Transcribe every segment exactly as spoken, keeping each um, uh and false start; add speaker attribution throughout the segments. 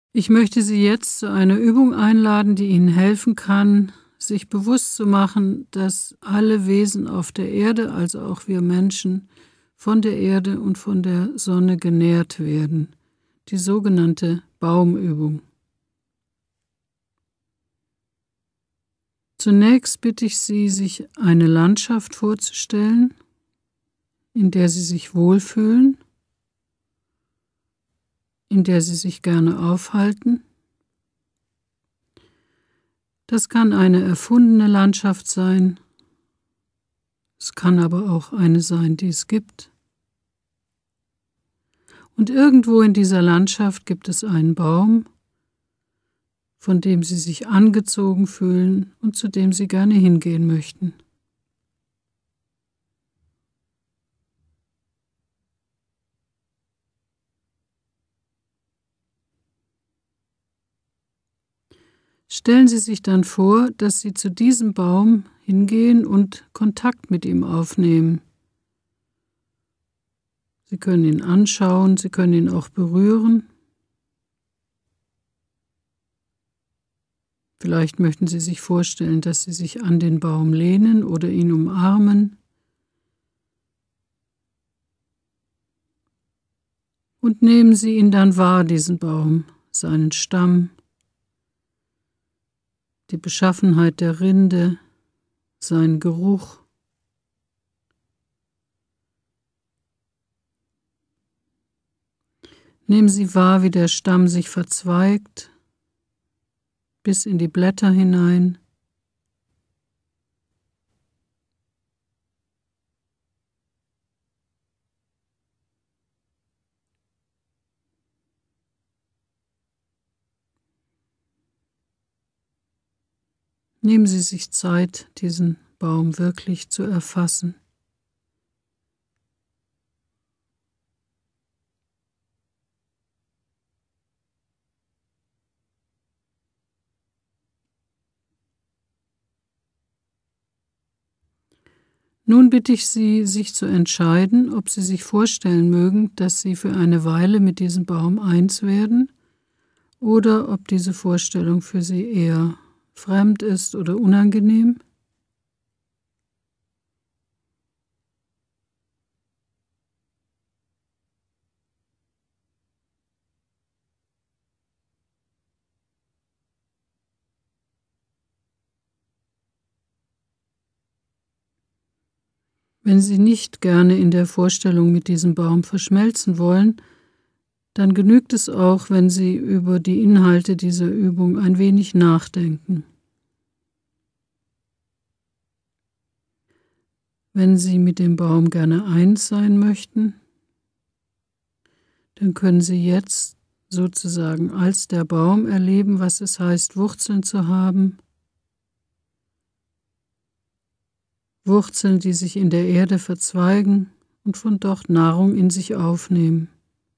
Speaker 1: Ich möchte Sie jetzt zu einer Übung einladen, die Ihnen helfen kann, sich bewusst zu machen, dass alle Wesen auf der Erde, also auch wir Menschen, von der Erde und von der Sonne genährt werden. Die sogenannte Baumübung. Zunächst bitte ich Sie, sich eine Landschaft vorzustellen, in der Sie sich wohlfühlen, in der Sie sich gerne aufhalten. Das kann eine erfundene Landschaft sein, es kann aber auch eine sein, die es gibt. Und irgendwo in dieser Landschaft gibt es einen Baum, von dem Sie sich angezogen fühlen und zu dem Sie gerne hingehen möchten. Stellen Sie sich dann vor, dass Sie zu diesem Baum hingehen und Kontakt mit ihm aufnehmen. Sie können ihn anschauen, Sie können ihn auch berühren. Vielleicht möchten Sie sich vorstellen, dass Sie sich an den Baum lehnen oder ihn umarmen. Und nehmen Sie ihn dann wahr, diesen Baum, seinen Stamm, die Beschaffenheit der Rinde, seinen Geruch. Nehmen Sie wahr, wie der Stamm sich verzweigt, bis in die Blätter hinein. Nehmen Sie sich Zeit, diesen Baum wirklich zu erfassen. Nun bitte ich Sie, sich zu entscheiden, ob Sie sich vorstellen mögen, dass Sie für eine Weile mit diesem Baum eins werden oder ob diese Vorstellung für Sie eher fremd ist oder unangenehm. Wenn Sie nicht gerne in der Vorstellung mit diesem Baum verschmelzen wollen, dann genügt es auch, wenn Sie über die Inhalte dieser Übung ein wenig nachdenken. Wenn Sie mit dem Baum gerne eins sein möchten, dann können Sie jetzt sozusagen als der Baum erleben, was es heißt, Wurzeln zu haben. Wurzeln, die sich in der Erde verzweigen und von dort Nahrung in sich aufnehmen.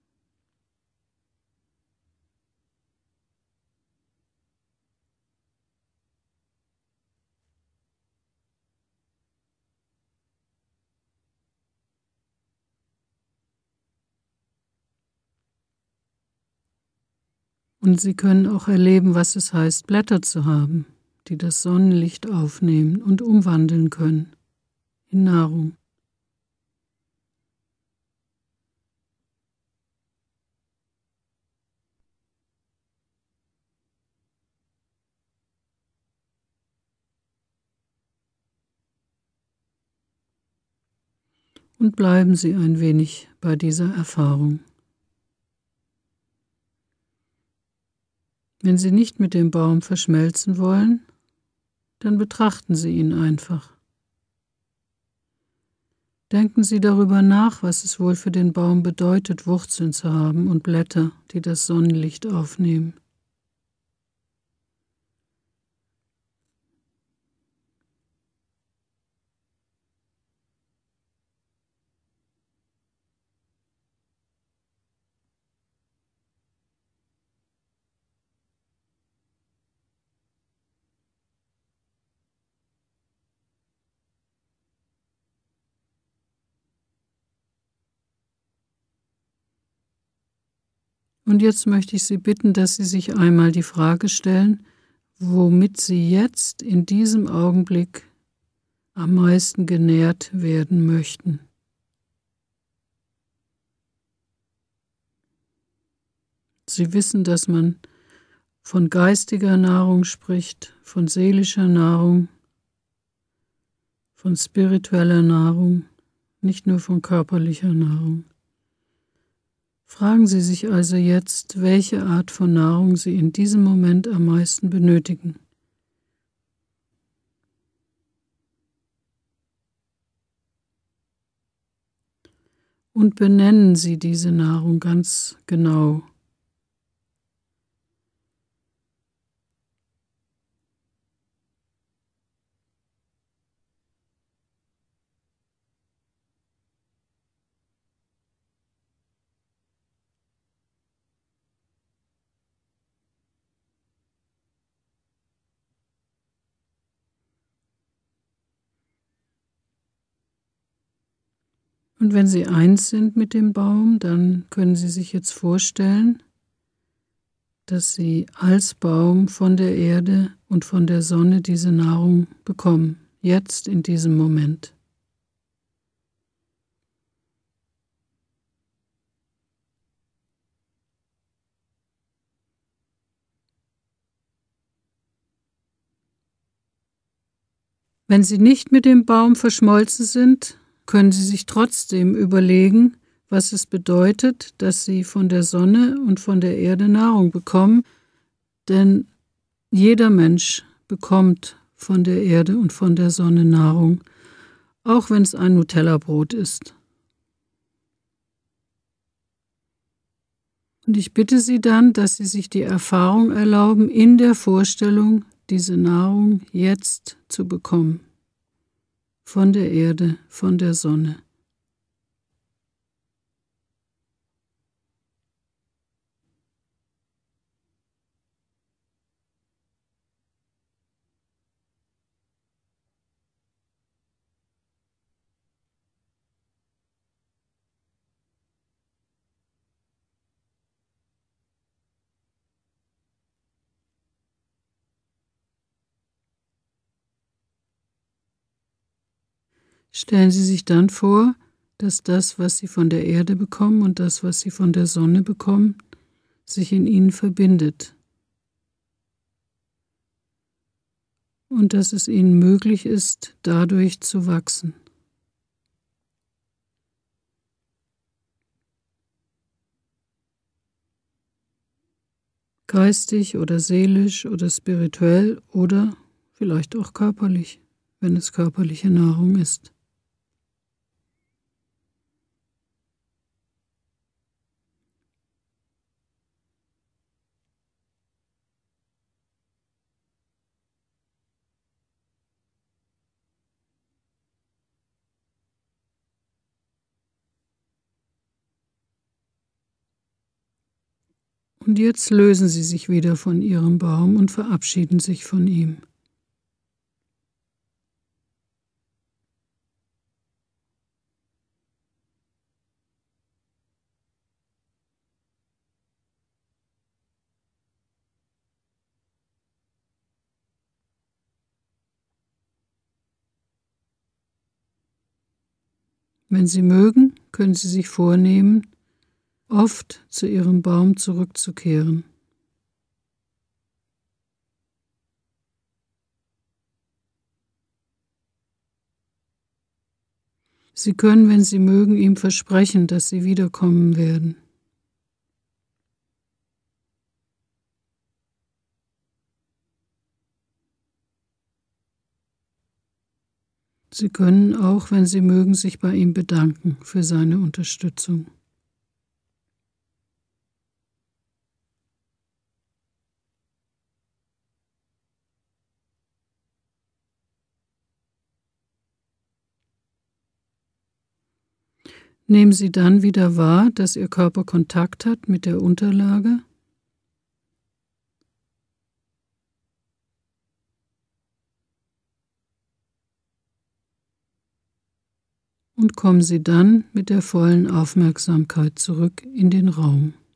Speaker 1: Und Sie können auch erleben, was es heißt, Blätter zu haben, die das Sonnenlicht aufnehmen und umwandeln können in Nahrung. Und bleiben Sie ein wenig bei dieser Erfahrung. Wenn Sie nicht mit dem Baum verschmelzen wollen, dann betrachten Sie ihn einfach. Denken Sie darüber nach, was es wohl für den Baum bedeutet, Wurzeln zu haben und Blätter, die das Sonnenlicht aufnehmen. Und jetzt möchte ich Sie bitten, dass Sie sich einmal die Frage stellen, womit Sie jetzt in diesem Augenblick am meisten genährt werden möchten. Sie wissen, dass man von geistiger Nahrung spricht, von seelischer Nahrung, von spiritueller Nahrung, nicht nur von körperlicher Nahrung. Fragen Sie sich also jetzt, welche Art von Nahrung Sie in diesem Moment am meisten benötigen. Und benennen Sie diese Nahrung ganz genau. Und wenn Sie eins sind mit dem Baum, dann können Sie sich jetzt vorstellen, dass Sie als Baum von der Erde und von der Sonne diese Nahrung bekommen, jetzt in diesem Moment. Wenn Sie nicht mit dem Baum verschmolzen sind, können Sie sich trotzdem überlegen, was es bedeutet, dass Sie von der Sonne und von der Erde Nahrung bekommen, denn jeder Mensch bekommt von der Erde und von der Sonne Nahrung, auch wenn es ein Nutella-Brot ist. Und ich bitte Sie dann, dass Sie sich die Erfahrung erlauben, in der Vorstellung, diese Nahrung jetzt zu bekommen. Von der Erde, von der Sonne. Stellen Sie sich dann vor, dass das, was Sie von der Erde bekommen und das, was Sie von der Sonne bekommen, sich in Ihnen verbindet. Und dass es Ihnen möglich ist, dadurch zu wachsen. Geistig oder seelisch oder spirituell oder vielleicht auch körperlich, wenn es körperliche Nahrung ist. Und jetzt lösen Sie sich wieder von Ihrem Baum und verabschieden sich von ihm. Wenn Sie mögen, können Sie sich vornehmen, oft zu Ihrem Baum zurückzukehren. Sie können, wenn Sie mögen, ihm versprechen, dass Sie wiederkommen werden. Sie können auch, wenn Sie mögen, sich bei ihm bedanken für seine Unterstützung. Nehmen Sie dann wieder wahr, dass Ihr Körper Kontakt hat mit der Unterlage. Und kommen Sie dann mit der vollen Aufmerksamkeit zurück in den Raum.